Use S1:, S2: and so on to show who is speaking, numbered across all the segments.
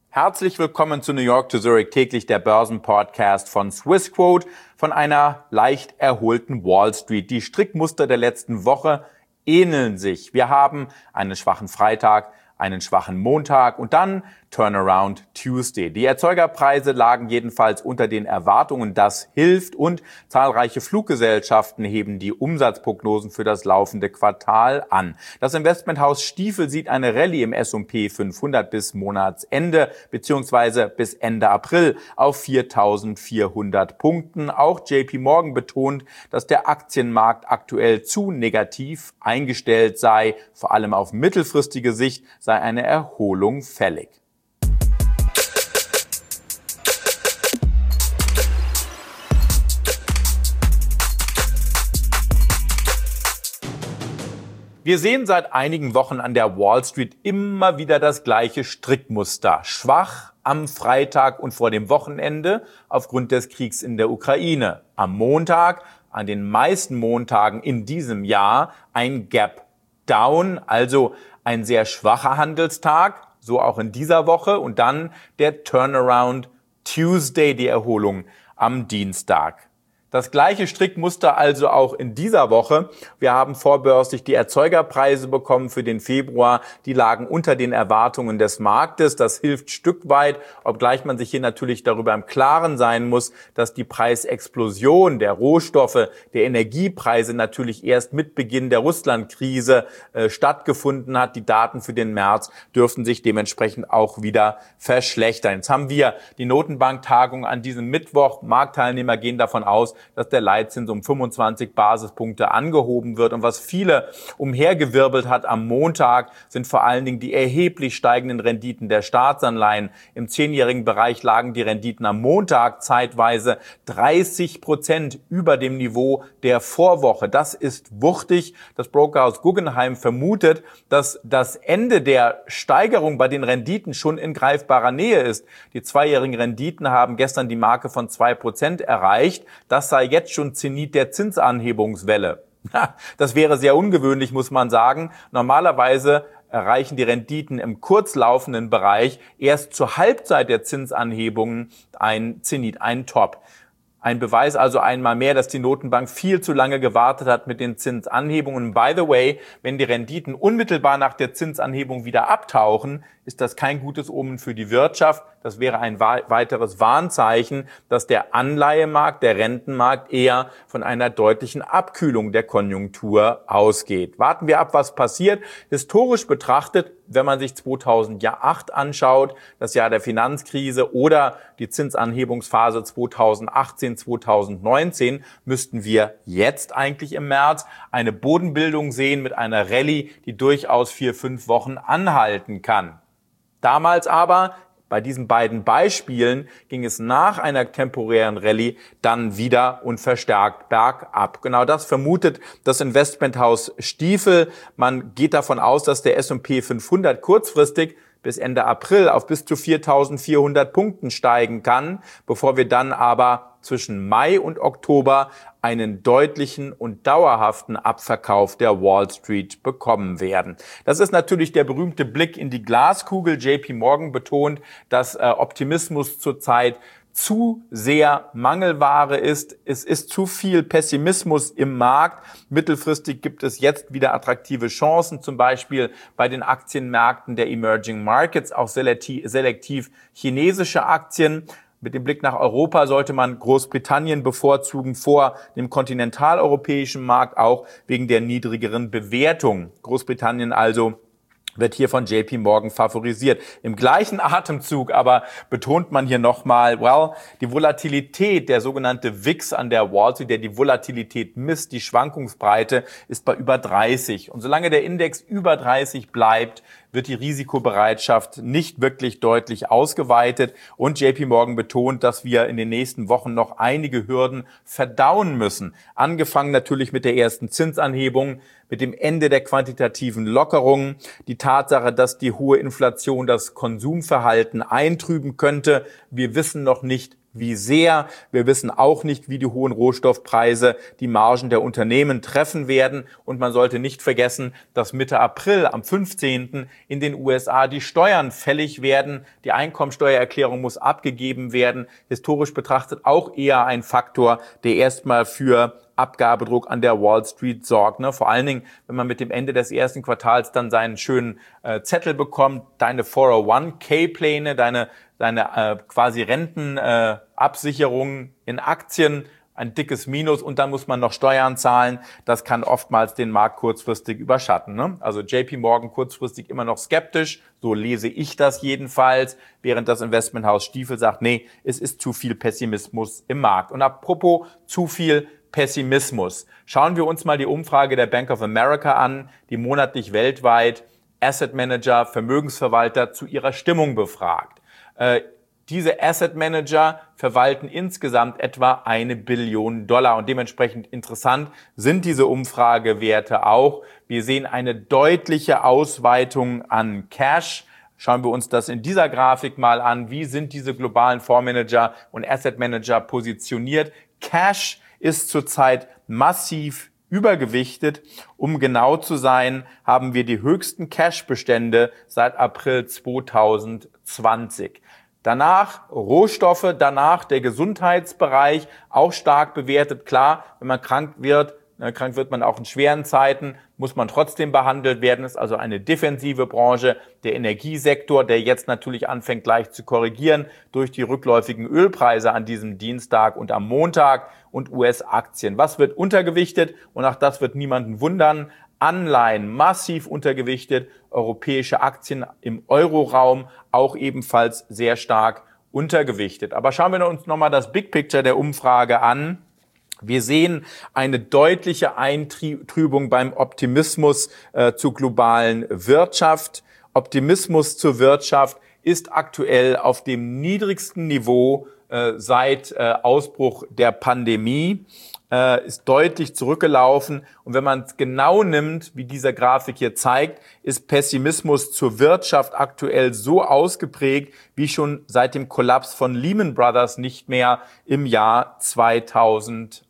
S1: Herzlich willkommen zu New York to Zurich, täglich der Börsenpodcast von Swissquote, von einer leicht erholten Wall Street. Die Strickmuster der letzten Woche ähneln sich. Wir haben einen schwachen Freitag, einen schwachen Montag und dann Turnaround Tuesday. Die Erzeugerpreise lagen jedenfalls unter den Erwartungen. Das hilft und zahlreiche Fluggesellschaften heben die Umsatzprognosen für das laufende Quartal an. Das Investmenthaus Stifel sieht eine Rallye im S&P 500 bis Monatsende bzw. bis Ende April auf 4.400 Punkten. Auch JP Morgan betont, dass der Aktienmarkt aktuell zu negativ eingestellt sei. Vor allem auf mittelfristige Sicht sei eine Erholung fällig. Wir sehen seit einigen Wochen an der Wall Street immer wieder das gleiche Strickmuster. Schwach am Freitag und vor dem Wochenende aufgrund des Kriegs in der Ukraine. Am Montag, an den meisten Montagen in diesem Jahr, ein Gap Down, also ein sehr schwacher Handelstag, so auch in dieser Woche. Und dann der Turnaround Tuesday, die Erholung am Dienstag. Das gleiche Strickmuster also auch in dieser Woche. Wir haben vorbörslich die Erzeugerpreise bekommen für den Februar. Die lagen unter den Erwartungen des Marktes. Das hilft Stück weit, obgleich man sich hier natürlich darüber im Klaren sein muss, dass die Preisexplosion der Rohstoffe, der Energiepreise natürlich erst mit Beginn der Russland-Krise stattgefunden hat. Die Daten für den März dürften sich dementsprechend auch wieder verschlechtern. Jetzt haben wir die Notenbanktagung an diesem Mittwoch. Marktteilnehmer gehen davon aus, dass der Leitzins um 25 Basispunkte angehoben wird. Und was viele umhergewirbelt hat am Montag, sind vor allen Dingen die erheblich steigenden Renditen der Staatsanleihen. Im 10-jährigen Bereich lagen die Renditen am Montag zeitweise 30% über dem Niveau der Vorwoche. Das ist wuchtig. Das Brokerhaus Guggenheim vermutet, dass das Ende der Steigerung bei den Renditen schon in greifbarer Nähe ist. Die 2-jährigen Renditen haben gestern die Marke von 2% erreicht. Das sei jetzt schon Zenit der Zinsanhebungswelle. Das wäre sehr ungewöhnlich, muss man sagen. Normalerweise erreichen die Renditen im kurzlaufenden Bereich erst zur Halbzeit der Zinsanhebungen ein Zenit, ein Top. Ein Beweis also einmal mehr, dass die Notenbank viel zu lange gewartet hat mit den Zinsanhebungen. By the way, wenn die Renditen unmittelbar nach der Zinsanhebung wieder abtauchen, ist das kein gutes Omen für die Wirtschaft. Das wäre ein weiteres Warnzeichen, dass der Anleihemarkt, der Rentenmarkt eher von einer deutlichen Abkühlung der Konjunktur ausgeht. Warten wir ab, was passiert. Historisch betrachtet, wenn man sich 2008 anschaut, das Jahr der Finanzkrise oder die Zinsanhebungsphase 2018, 2019, müssten wir jetzt eigentlich im März eine Bodenbildung sehen mit einer Rallye, die durchaus 4-5 Wochen anhalten kann. Damals aber, bei diesen beiden Beispielen, ging es nach einer temporären Rallye dann wieder und verstärkt bergab. Genau das vermutet das Investmenthaus Stifel. Man geht davon aus, dass der S&P 500 kurzfristig bis Ende April auf bis zu 4.400 Punkten steigen kann, bevor wir dann aber zwischen Mai und Oktober einen deutlichen und dauerhaften Abverkauf der Wall Street bekommen werden. Das ist natürlich der berühmte Blick in die Glaskugel. JP Morgan betont, dass Optimismus zurzeit zu sehr Mangelware ist. Es ist zu viel Pessimismus im Markt. Mittelfristig gibt es jetzt wieder attraktive Chancen, zum Beispiel bei den Aktienmärkten der Emerging Markets, auch selektiv chinesische Aktien. Mit dem Blick nach Europa sollte man Großbritannien bevorzugen vor dem kontinentaleuropäischen Markt, auch wegen der niedrigeren Bewertung. Großbritannien also wird hier von JP Morgan favorisiert. Im gleichen Atemzug aber betont man hier nochmal, die Volatilität, der sogenannte VIX an der Wall Street, der die Volatilität misst, die Schwankungsbreite, ist bei über 30. Und solange der Index über 30 bleibt, wird die Risikobereitschaft nicht wirklich deutlich ausgeweitet. Und JP Morgan betont, dass wir in den nächsten Wochen noch einige Hürden verdauen müssen. Angefangen natürlich mit der ersten Zinsanhebung, mit dem Ende der quantitativen Lockerungen, die Tatsache, dass die hohe Inflation das Konsumverhalten eintrüben könnte. Wir wissen noch nicht, wie sehr. Wir wissen auch nicht, wie die hohen Rohstoffpreise die Margen der Unternehmen treffen werden. Und man sollte nicht vergessen, dass Mitte April, am 15. in den USA die Steuern fällig werden. Die Einkommensteuererklärung muss abgegeben werden. Historisch betrachtet auch eher ein Faktor, der erstmal für Abgabedruck an der Wall Street sorgt. Vor allen Dingen, wenn man mit dem Ende des ersten Quartals dann seinen schönen Zettel bekommt, deine 401k-Pläne, deine quasi Rentenabsicherung in Aktien, ein dickes Minus und dann muss man noch Steuern zahlen. Das kann oftmals den Markt kurzfristig überschatten. Also JP Morgan kurzfristig immer noch skeptisch, so lese ich das jedenfalls, während das Investmenthaus Stifel sagt, nee, es ist zu viel Pessimismus im Markt. Und apropos zu viel Pessimismus. Schauen wir uns mal die Umfrage der Bank of America an, die monatlich weltweit Asset Manager, Vermögensverwalter zu ihrer Stimmung befragt. Diese Asset Manager verwalten insgesamt etwa $1 Billion und dementsprechend interessant sind diese Umfragewerte auch. Wir sehen eine deutliche Ausweitung an Cash. Schauen wir uns das in dieser Grafik mal an. Wie sind diese globalen Fondsmanager und Asset Manager positioniert? Cash ist zurzeit massiv übergewichtet. Um genau zu sein, haben wir die höchsten Cash-Bestände seit April 2020. Danach Rohstoffe, danach der Gesundheitsbereich, auch stark bewertet. Klar, wenn man krank wird man auch in schweren Zeiten, muss man trotzdem behandelt werden. Ist also eine defensive Branche. Der Energiesektor, der jetzt natürlich anfängt gleich zu korrigieren durch die rückläufigen Ölpreise an diesem Dienstag und am Montag und US-Aktien. Was wird untergewichtet? Und auch das wird niemanden wundern. Anleihen massiv untergewichtet, europäische Aktien im Euroraum auch ebenfalls sehr stark untergewichtet. Aber schauen wir uns nochmal das Big Picture der Umfrage an. Wir sehen eine deutliche Eintrübung beim Optimismus zur globalen Wirtschaft. Optimismus zur Wirtschaft ist aktuell auf dem niedrigsten Niveau seit Ausbruch der Pandemie, ist deutlich zurückgelaufen. Und wenn man es genau nimmt, wie diese Grafik hier zeigt, ist Pessimismus zur Wirtschaft aktuell so ausgeprägt wie schon seit dem Kollaps von Lehman Brothers nicht mehr im Jahr 2008.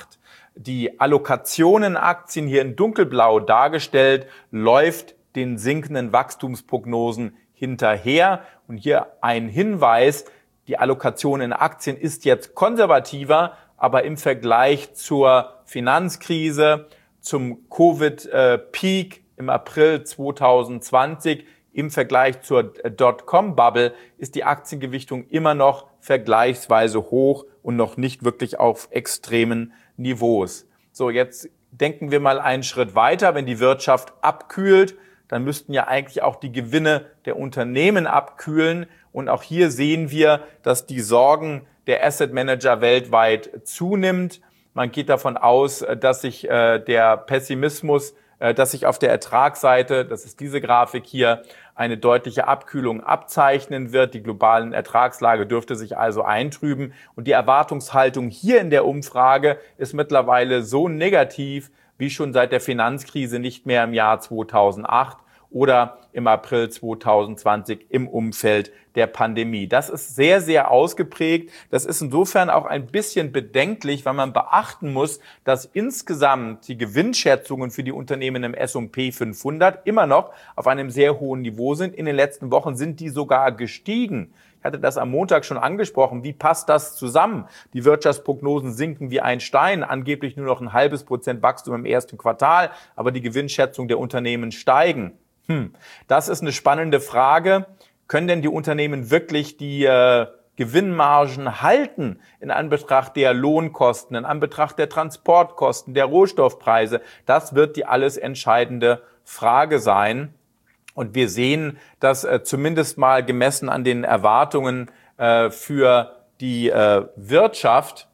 S1: Die Allokationen-Aktien hier in dunkelblau dargestellt, läuft den sinkenden Wachstumsprognosen hinterher. Und hier ein Hinweis, die Allokation in Aktien ist jetzt konservativer, aber im Vergleich zur Finanzkrise, zum Covid-Peak im April 2020, im Vergleich zur Dotcom-Bubble ist die Aktiengewichtung immer noch vergleichsweise hoch und noch nicht wirklich auf extremen Niveaus. So, jetzt denken wir mal einen Schritt weiter. Wenn die Wirtschaft abkühlt, dann müssten ja eigentlich auch die Gewinne der Unternehmen abkühlen. Und auch hier sehen wir, dass die Sorgen der Asset Manager weltweit zunimmt. Man geht davon aus, dass sich der Pessimismus, dass sich auf der Ertragsseite, das ist diese Grafik hier, eine deutliche Abkühlung abzeichnen wird. Die globalen Ertragslage dürfte sich also eintrüben. Und die Erwartungshaltung hier in der Umfrage ist mittlerweile so negativ wie schon seit der Finanzkrise nicht mehr im Jahr 2008 oder im April 2020 im Umfeld der Pandemie. Das ist sehr, sehr ausgeprägt. Das ist insofern auch ein bisschen bedenklich, weil man beachten muss, dass insgesamt die Gewinnschätzungen für die Unternehmen im S&P 500 immer noch auf einem sehr hohen Niveau sind. In den letzten Wochen sind die sogar gestiegen. Ich hatte das am Montag schon angesprochen. Wie passt das zusammen? Die Wirtschaftsprognosen sinken wie ein Stein, angeblich nur noch 0,5% Wachstum im ersten Quartal, aber die Gewinnschätzung der Unternehmen steigen. Das ist eine spannende Frage. Können denn die Unternehmen wirklich die Gewinnmargen halten in Anbetracht der Lohnkosten, in Anbetracht der Transportkosten, der Rohstoffpreise? Das wird die alles entscheidende Frage sein. Und wir sehen, dass zumindest mal gemessen an den Erwartungen für die Wirtschaft,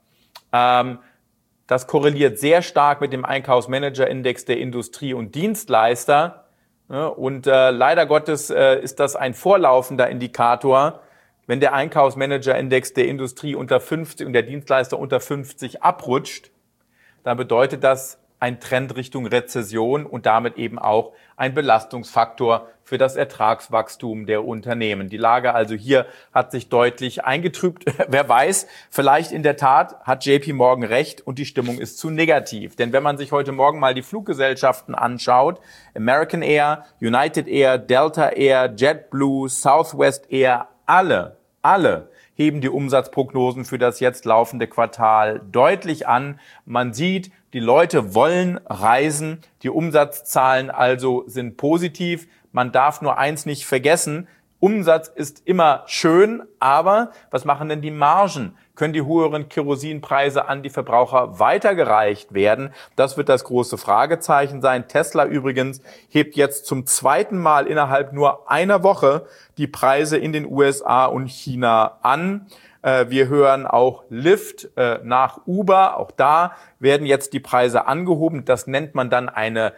S1: das korreliert sehr stark mit dem Einkaufsmanager-Index der Industrie- und Dienstleister. Und leider Gottes ist das ein vorlaufender Indikator. Wenn der Einkaufsmanager-Index der Industrie unter 50 und der Dienstleister unter 50 abrutscht, dann bedeutet das ein Trend Richtung Rezession und damit eben auch ein Belastungsfaktor für das Ertragswachstum der Unternehmen. Die Lage also hier hat sich deutlich eingetrübt. Wer weiß, vielleicht in der Tat hat JP Morgan recht und die Stimmung ist zu negativ. Denn wenn man sich heute Morgen mal die Fluggesellschaften anschaut, American Air, United Air, Delta Air, JetBlue, Southwest Air, alle heben die Umsatzprognosen für das jetzt laufende Quartal deutlich an. Man sieht, die Leute wollen reisen, die Umsatzzahlen also sind positiv. Man darf nur eins nicht vergessen, Umsatz ist immer schön, aber was machen denn die Margen? Können die höheren Kerosinpreise an die Verbraucher weitergereicht werden? Das wird das große Fragezeichen sein. Tesla übrigens hebt jetzt zum zweiten Mal innerhalb nur einer Woche die Preise in den USA und China an. Wir hören auch Lyft nach Uber. Auch da werden jetzt die Preise angehoben. Das nennt man dann eine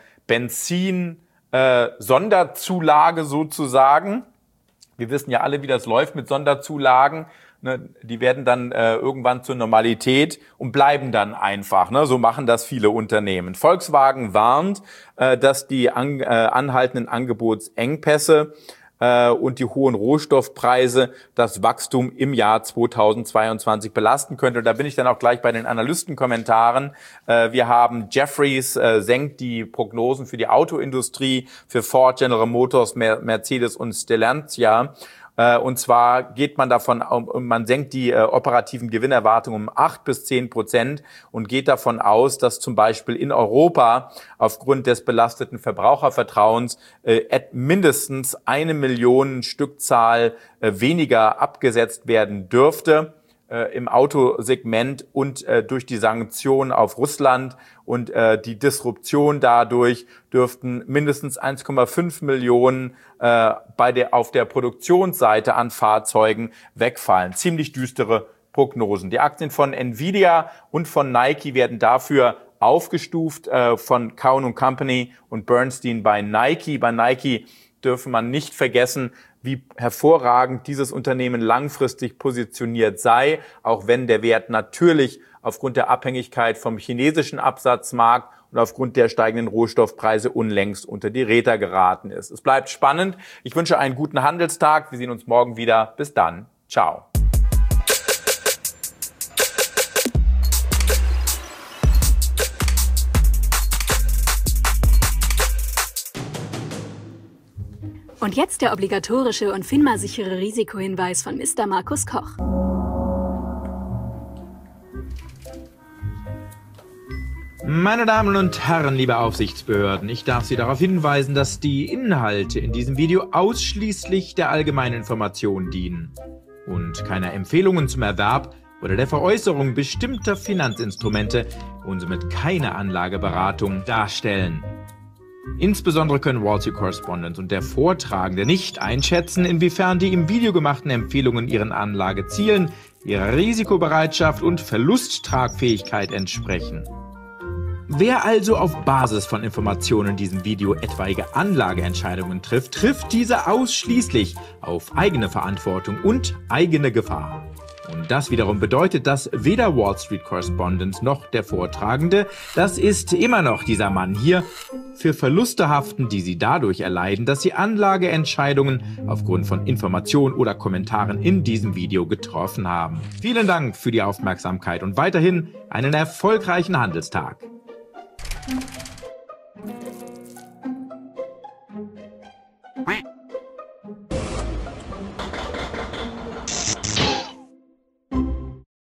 S1: Benzin-Sonderzulage sozusagen. Wir wissen ja alle, wie das läuft mit Sonderzulagen. Die werden dann irgendwann zur Normalität und bleiben dann einfach. So machen das viele Unternehmen. Volkswagen warnt, dass die anhaltenden Angebotsengpässe und die hohen Rohstoffpreise das Wachstum im Jahr 2022 belasten könnte. Und da bin ich dann auch gleich bei den Analystenkommentaren. Wir haben Jefferies senkt die Prognosen für die Autoindustrie, für Ford, General Motors, Mercedes und Stellantis. Und zwar geht man davon, man senkt die operativen Gewinnerwartungen um 8-10% und geht davon aus, dass zum Beispiel in Europa aufgrund des belasteten Verbrauchervertrauens mindestens 1 Million Stückzahl weniger abgesetzt werden dürfte im Autosegment und durch die Sanktionen auf Russland und die Disruption dadurch dürften mindestens 1,5 Millionen auf der Produktionsseite an Fahrzeugen wegfallen. Ziemlich düstere Prognosen. Die Aktien von Nvidia und von Nike werden dafür aufgestuft von Cowen & Company und Bernstein bei Nike. Bei Nike dürfe man nicht vergessen, wie hervorragend dieses Unternehmen langfristig positioniert sei, auch wenn der Wert natürlich aufgrund der Abhängigkeit vom chinesischen Absatzmarkt und aufgrund der steigenden Rohstoffpreise unlängst unter die Räder geraten ist. Es bleibt spannend. Ich wünsche einen guten Handelstag. Wir sehen uns morgen wieder. Bis dann. Ciao.
S2: Und jetzt der obligatorische und FINMA-sichere Risikohinweis von Mr. Markus Koch.
S3: Meine Damen und Herren, liebe Aufsichtsbehörden, ich darf Sie darauf hinweisen, dass die Inhalte in diesem Video ausschließlich der allgemeinen Information dienen und keine Empfehlungen zum Erwerb oder der Veräußerung bestimmter Finanzinstrumente und somit keine Anlageberatung darstellen. Insbesondere können Wall Street Correspondent und der Vortragende nicht einschätzen, inwiefern die im Video gemachten Empfehlungen ihren Anlagezielen, ihrer Risikobereitschaft und Verlusttragfähigkeit entsprechen. Wer also auf Basis von Informationen in diesem Video etwaige Anlageentscheidungen trifft, trifft diese ausschließlich auf eigene Verantwortung und eigene Gefahr. Und das wiederum bedeutet, dass weder Wall Street Correspondent noch der Vortragende, das ist immer noch dieser Mann hier, für Verluste haften, die sie dadurch erleiden, dass sie Anlageentscheidungen aufgrund von Informationen oder Kommentaren in diesem Video getroffen haben. Vielen Dank für die Aufmerksamkeit und weiterhin einen erfolgreichen Handelstag.